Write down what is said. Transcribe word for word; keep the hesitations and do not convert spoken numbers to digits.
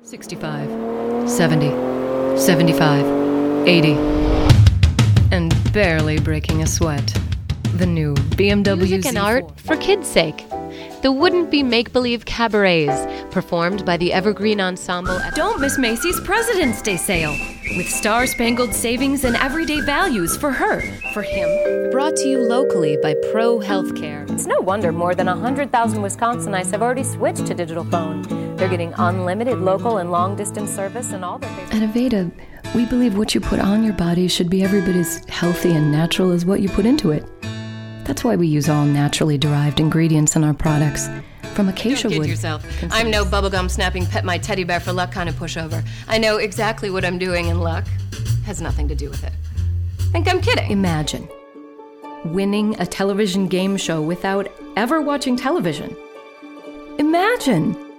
sixty-five, seventy, seventy-five, eighty, and barely breaking a sweat. The new B M W Music and Z four. art for kids' sake. The wouldn't-be make-believe cabarets performed by the Evergreen Ensemble at Don't miss Macy's President's Day sale with star-spangled savings and everyday values for her, for him. Brought to you locally by Pro Healthcare. It's no wonder more than one hundred thousand Wisconsinites have already switched to digital phone. They're getting unlimited local and long-distance service and all their favorite... At Aveda, we believe what you put on your body should be every bit as healthy and natural as what you put into it. That's why we use all naturally derived ingredients in our products. From acacia Don't kid wood. yourself. I'm no bubblegum snapping pet my teddy bear for luck kind of pushover. I know exactly what I'm doing, and luck has nothing to do with it. Think I'm kidding? Imagine winning a television game show without ever watching television. Imagine!